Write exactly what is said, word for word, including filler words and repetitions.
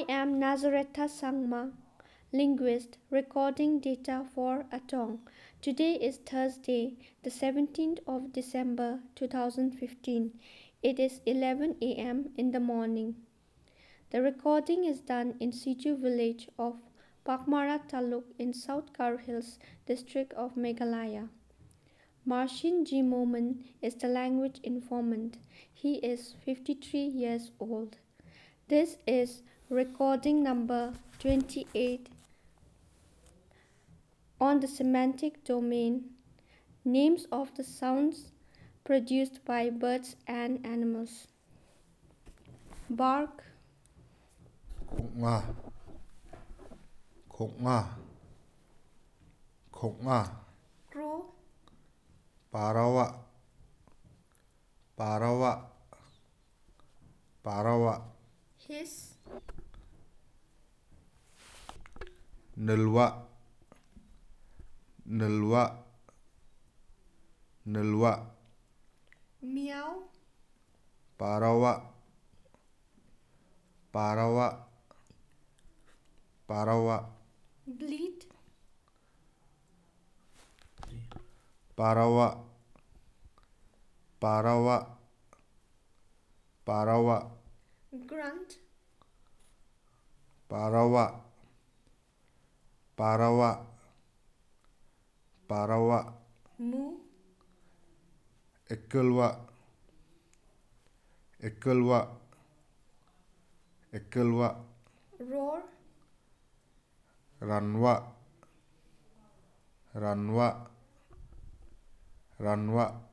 am Nazareta Sangma, linguist, recording data for Atong. Today is Thursday, the seventeenth of December two thousand fifteen. It is eleven a m in the morning. The recording is done in Situ village of Pakmara Taluk in South Kar Hills, district of Meghalaya. Marcin G. Momen is the language informant. He is fifty-three years old. This is recording number twenty-eight on the semantic domain, names of the sounds produced by birds and animals. Bark, khúc nga, khúc nga, khúc nga, crow, parawa, parawa, parawa, hiss, nilwa, nilwa, nilwa, meow, parawa, parawa, parawa, bleat, parawa, parawa, parawa, grunt, parawa, parawa, parawa, moo, ekkelwa, ekkelwa, ekkelwa, roar, ranwa, ranwa, ranwa,